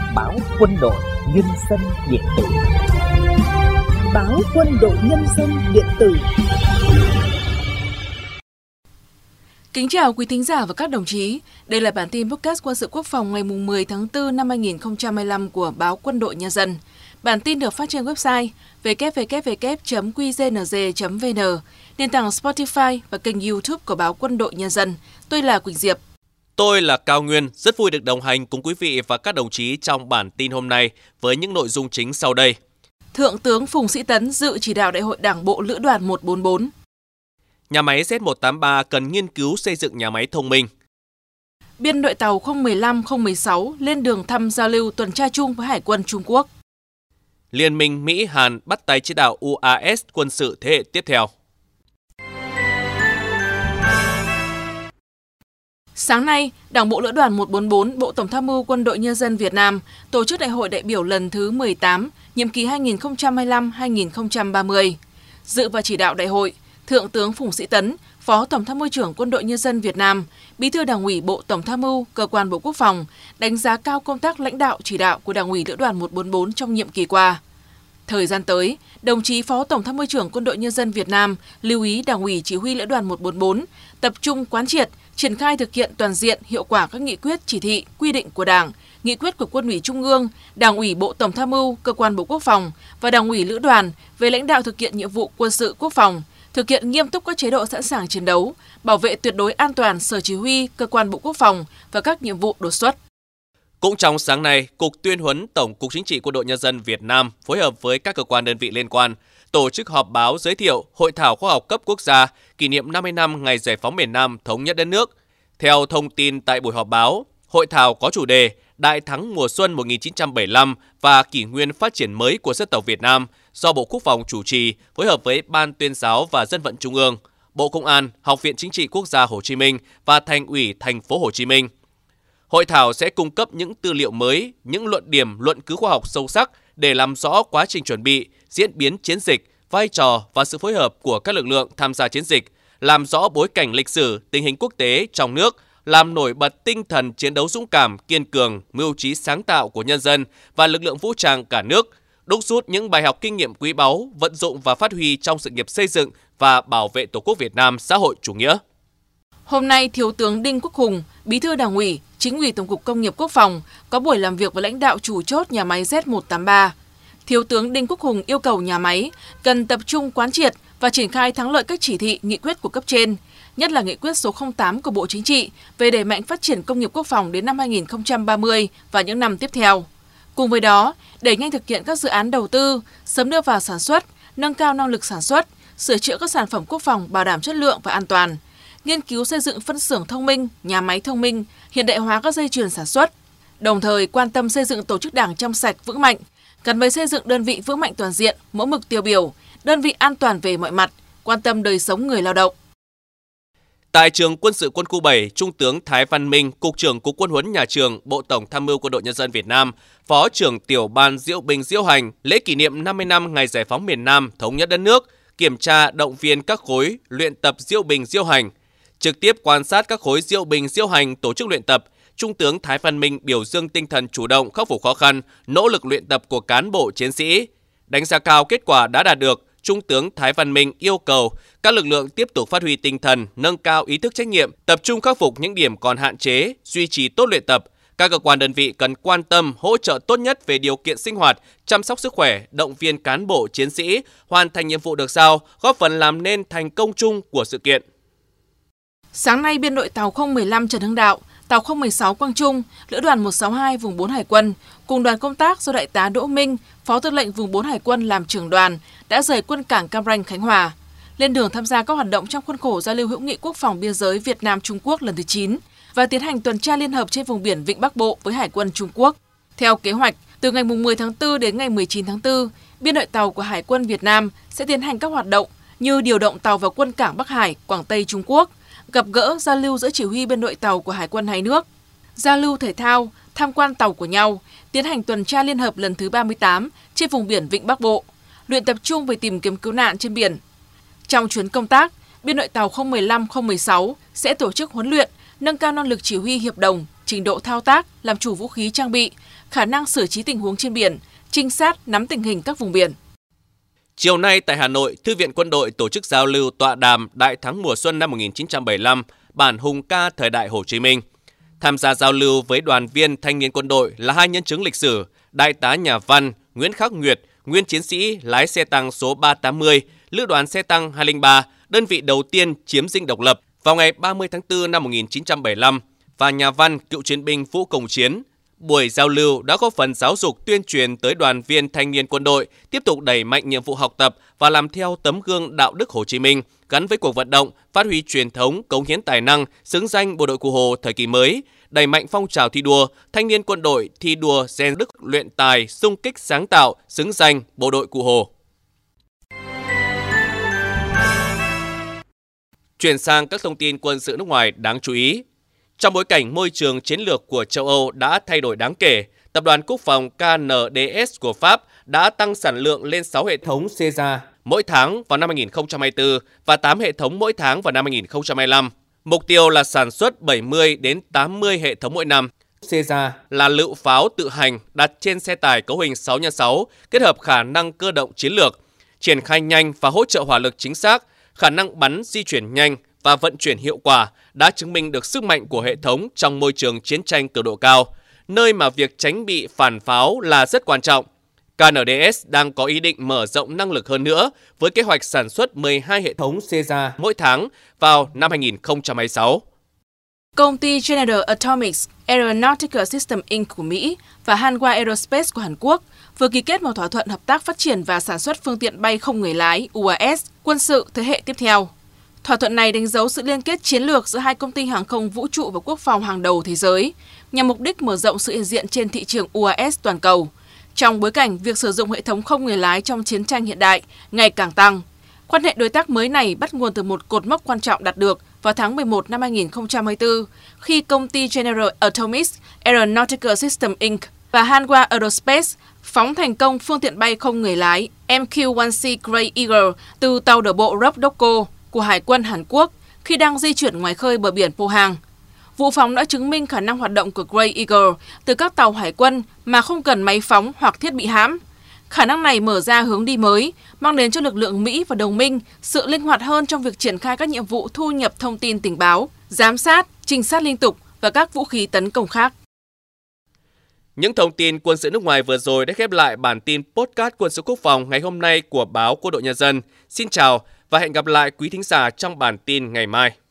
báo Quân đội Nhân dân điện tử. Báo Quân đội Nhân dân điện tử. Kính chào quý thính giả và các đồng chí. Đây là bản tin podcast quân sự quốc phòng ngày 10 tháng 4 năm 2025 của báo Quân đội Nhân dân. Bản tin được phát trên website www.qznz.vn, nền tảng Spotify và kênh YouTube của báo Quân đội Nhân dân. Tôi là Quỳnh Diệp. Tôi là Cao Nguyên, rất vui được đồng hành cùng quý vị và các đồng chí trong bản tin hôm nay với những nội dung chính sau đây. Thượng tướng Phùng Sĩ Tấn dự chỉ đạo Đại hội Đảng bộ Lữ đoàn 144. Nhà máy Z183 cần nghiên cứu xây dựng nhà máy thông minh. Biên đội tàu 015-016 lên đường thăm giao lưu tuần tra chung với Hải quân Trung Quốc. Liên minh Mỹ-Hàn bắt tay chế tạo UAS quân sự thế hệ tiếp theo. Sáng nay, Đảng bộ Lữ đoàn 144, Bộ Tổng tham mưu Quân đội Nhân dân Việt Nam tổ chức Đại hội đại biểu lần thứ 18, nhiệm kỳ 2025-2030. Dự và chỉ đạo đại hội, Thượng tướng Phùng Sĩ Tấn, Phó Tổng tham mưu trưởng Quân đội Nhân dân Việt Nam, Bí thư Đảng ủy Bộ Tổng tham mưu, Cơ quan Bộ Quốc phòng, đánh giá cao công tác lãnh đạo chỉ đạo của Đảng ủy Lữ đoàn 144 trong nhiệm kỳ qua. Thời gian tới, đồng chí Phó Tổng tham mưu trưởng Quân đội Nhân dân Việt Nam lưu ý Đảng ủy Chỉ huy Lữ đoàn 144 tập trung quán triệt, triển khai thực hiện toàn diện hiệu quả các nghị quyết, chỉ thị, quy định của Đảng, nghị quyết của Quân ủy Trung ương, Đảng ủy Bộ Tổng tham mưu, Cơ quan Bộ Quốc phòng và Đảng ủy Lữ đoàn về lãnh đạo thực hiện nhiệm vụ quân sự quốc phòng, thực hiện nghiêm túc các chế độ sẵn sàng chiến đấu, bảo vệ tuyệt đối an toàn Sở Chỉ huy, Cơ quan Bộ Quốc phòng và các nhiệm vụ đột xuất. Cũng trong sáng nay, Cục Tuyên huấn Tổng cục Chính trị Quân đội Nhân dân Việt Nam phối hợp với các cơ quan đơn vị liên quan tổ chức họp báo giới thiệu Hội thảo khoa học cấp quốc gia kỷ niệm 50 năm ngày giải phóng miền Nam thống nhất đất nước. Theo thông tin tại buổi họp báo, hội thảo có chủ đề Đại thắng mùa xuân 1975 và kỷ nguyên phát triển mới của dân tộc Việt Nam do Bộ Quốc phòng chủ trì phối hợp với Ban Tuyên giáo và Dân vận Trung ương, Bộ Công an, Học viện Chính trị Quốc gia Hồ Chí Minh và Thành ủy Thành phố Hồ Chí Minh. Hội thảo sẽ cung cấp những tư liệu mới, những luận điểm, luận cứ khoa học sâu sắc để làm rõ quá trình chuẩn bị, diễn biến chiến dịch, vai trò và sự phối hợp của các lực lượng tham gia chiến dịch, làm rõ bối cảnh lịch sử, tình hình quốc tế trong nước, làm nổi bật tinh thần chiến đấu dũng cảm, kiên cường, mưu trí sáng tạo của nhân dân và lực lượng vũ trang cả nước, đúc rút những bài học kinh nghiệm quý báu, vận dụng và phát huy trong sự nghiệp xây dựng và bảo vệ Tổ quốc Việt Nam xã hội chủ nghĩa. Hôm nay, Thiếu tướng Đinh Quốc Hùng, Bí thư Đảng ủy, Chính ủy Tổng cục Công nghiệp Quốc phòng có buổi làm việc với lãnh đạo chủ chốt nhà máy Z183. Thiếu tướng Đinh Quốc Hùng yêu cầu nhà máy cần tập trung quán triệt và triển khai thắng lợi các chỉ thị, nghị quyết của cấp trên, nhất là nghị quyết số 08 của Bộ Chính trị về đẩy mạnh phát triển công nghiệp quốc phòng đến năm 2030 và những năm tiếp theo. Cùng với đó, đẩy nhanh thực hiện các dự án đầu tư, sớm đưa vào sản xuất, nâng cao năng lực sản xuất, sửa chữa các sản phẩm quốc phòng bảo đảm chất lượng và an toàn, nghiên cứu xây dựng phân xưởng thông minh, nhà máy thông minh, hiện đại hóa các dây chuyền sản xuất, đồng thời quan tâm xây dựng tổ chức đảng trong sạch vững mạnh, gắn với xây dựng đơn vị vững mạnh toàn diện, mẫu mực tiêu biểu, đơn vị an toàn về mọi mặt, quan tâm đời sống người lao động. Tại trường Quân sự Quân khu 7, Trung tướng Thái Văn Minh, Cục trưởng Cục Quân huấn Nhà trường, Bộ Tổng tham mưu Quân đội Nhân dân Việt Nam, Phó trưởng Tiểu ban Diễu binh diễu hành lễ kỷ niệm 50 năm ngày giải phóng miền Nam thống nhất đất nước, kiểm tra động viên các khối luyện tập diễu binh diễu hành. Trực tiếp quan sát các khối diễu binh diễu hành tổ chức luyện tập, Trung tướng Thái Văn Minh biểu dương tinh thần chủ động khắc phục khó khăn, nỗ lực luyện tập của cán bộ chiến sĩ. Đánh giá cao kết quả đã đạt được, Trung tướng Thái Văn Minh yêu cầu các lực lượng tiếp tục phát huy tinh thần, nâng cao ý thức trách nhiệm, tập trung khắc phục những điểm còn hạn chế, duy trì tốt luyện tập. Các cơ quan đơn vị cần quan tâm, hỗ trợ tốt nhất về điều kiện sinh hoạt, chăm sóc sức khỏe, động viên cán bộ chiến sĩ hoàn thành nhiệm vụ được giao, góp phần làm nên thành công chung của sự kiện. Sáng nay, biên đội tàu 015 Trần Hưng Đạo, tàu 016 Quang Trung, Lữ đoàn 162 vùng 4 Hải quân cùng đoàn công tác do Đại tá Đỗ Minh, Phó Tư lệnh vùng 4 Hải quân làm trưởng đoàn đã rời quân cảng Cam Ranh, Khánh Hòa, lên đường tham gia các hoạt động trong khuôn khổ giao lưu hữu nghị quốc phòng biên giới Việt Nam Trung Quốc lần thứ 9 và tiến hành tuần tra liên hợp trên vùng biển Vịnh Bắc Bộ với Hải quân Trung Quốc. Theo kế hoạch, từ ngày 10 tháng 4 đến ngày 19 tháng 4, biên đội tàu của Hải quân Việt Nam sẽ tiến hành các hoạt động như điều động tàu vào quân cảng Bắc Hải, Quảng Tây Trung Quốc, gặp gỡ giao lưu giữa chỉ huy biên đội tàu của Hải quân hai nước, giao lưu thể thao, tham quan tàu của nhau, tiến hành tuần tra liên hợp lần thứ 38 trên vùng biển Vịnh Bắc Bộ, luyện tập trung về tìm kiếm cứu nạn trên biển. Trong chuyến công tác, biên đội tàu 015-016 sẽ tổ chức huấn luyện, nâng cao năng lực chỉ huy hiệp đồng, trình độ thao tác, làm chủ vũ khí trang bị khả năng xử trí tình huống trên biển, trinh sát nắm tình hình các vùng biển. Chiều nay tại Hà Nội, Thư viện Quân đội tổ chức giao lưu tọa đàm Đại thắng mùa xuân năm 1975, bản hùng ca thời đại Hồ Chí Minh. Tham gia giao lưu với đoàn viên thanh niên quân đội là hai nhân chứng lịch sử, Đại tá nhà văn Nguyễn Khắc Nguyệt, nguyên chiến sĩ lái xe tăng số 380, Lữ đoàn xe tăng 203, đơn vị đầu tiên chiếm dinh độc lập vào ngày 30 tháng 4 năm 1975, và nhà văn cựu chiến binh Vũ Công Chiến. Buổi giao lưu đã góp phần giáo dục tuyên truyền tới đoàn viên thanh niên quân đội tiếp tục đẩy mạnh nhiệm vụ học tập và làm theo tấm gương đạo đức Hồ Chí Minh, gắn với cuộc vận động phát huy truyền thống, cống hiến tài năng, xứng danh bộ đội Cụ Hồ thời kỳ mới, đẩy mạnh phong trào thi đua, thanh niên quân đội thi đua rèn đức luyện tài, xung kích sáng tạo, xứng danh bộ đội Cụ Hồ. Chuyển sang các thông tin quân sự nước ngoài đáng chú ý. Trong bối cảnh môi trường chiến lược của châu Âu đã thay đổi đáng kể, Tập đoàn Quốc phòng KNDS của Pháp đã tăng sản lượng lên 6 hệ thống Caesar mỗi tháng vào năm 2024 và 8 hệ thống mỗi tháng vào năm 2025. Mục tiêu là sản xuất 70 đến 80 hệ thống mỗi năm. Caesar là lựu pháo tự hành đặt trên xe tải cấu hình 6x6, kết hợp khả năng cơ động chiến lược, triển khai nhanh và hỗ trợ hỏa lực chính xác, khả năng bắn di chuyển nhanh và vận chuyển hiệu quả đã chứng minh được sức mạnh của hệ thống trong môi trường chiến tranh cường độ cao, nơi mà việc tránh bị phản pháo là rất quan trọng. KNDS đang có ý định mở rộng năng lực hơn nữa với kế hoạch sản xuất 12 hệ thống Caesar mỗi tháng vào năm 2026. Công ty General Atomics Aeronautical Systems Inc. của Mỹ và Hanwha Aerospace của Hàn Quốc vừa ký kết một thỏa thuận hợp tác phát triển và sản xuất phương tiện bay không người lái UAS quân sự thế hệ tiếp theo. Thỏa thuận này đánh dấu sự liên kết chiến lược giữa hai công ty hàng không vũ trụ và quốc phòng hàng đầu thế giới, nhằm mục đích mở rộng sự hiện diện trên thị trường UAS toàn cầu. Trong bối cảnh việc sử dụng hệ thống không người lái trong chiến tranh hiện đại ngày càng tăng, quan hệ đối tác mới này bắt nguồn từ một cột mốc quan trọng đạt được vào tháng 11 năm 2024, khi công ty General Atomics Aeronautical Systems Inc. và Hanwha Aerospace phóng thành công phương tiện bay không người lái MQ-1C Gray Eagle từ tàu đổ bộ Rokdokko của Hải quân Hàn Quốc khi đang di chuyển ngoài khơi bờ biển Pohang. Vụ phóng đã chứng minh khả năng hoạt động của Gray Eagle từ các tàu hải quân mà không cần máy phóng hoặc thiết bị hãm. Khả năng này mở ra hướng đi mới, mang đến cho lực lượng Mỹ và đồng minh sự linh hoạt hơn trong việc triển khai các nhiệm vụ thu nhập thông tin tình báo, giám sát, trinh sát liên tục và các vũ khí tấn công khác. Những thông tin quân sự nước ngoài vừa rồi đã khép lại bản tin podcast quân sự quốc phòng ngày hôm nay của báo Quân đội Nhân dân. Xin chào và hẹn gặp lại quý thính giả trong bản tin ngày mai.